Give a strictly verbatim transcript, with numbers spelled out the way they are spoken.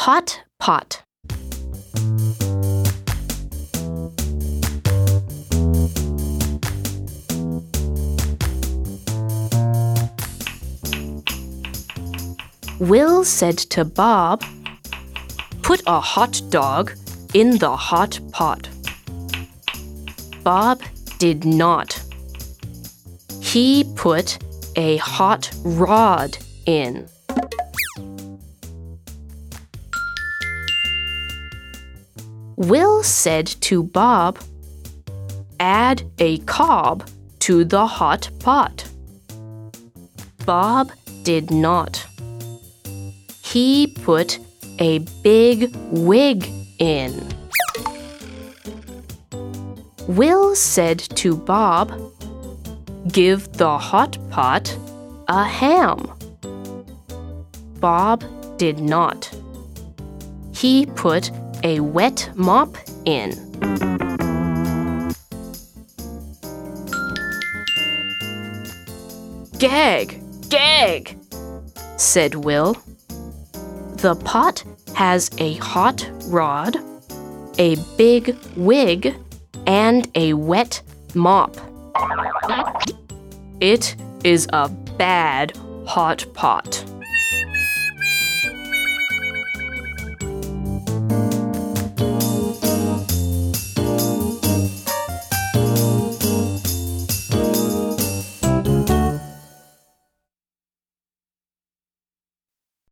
hot pot. Will said to Bob, "Put a hot dog in the hot pot." Bob did not. He put a hot rod in. Will said to Bob, "Add a cob to the hot pot." Bob did not. He put a big wig in. Will said to Bob, "Give the hot pot a ham." Bob did not. He put a wet mop in. "Gag! Gag!" said Will. The pot has a hot rod, a big wig, and a wet mop. It is a bad hot pot.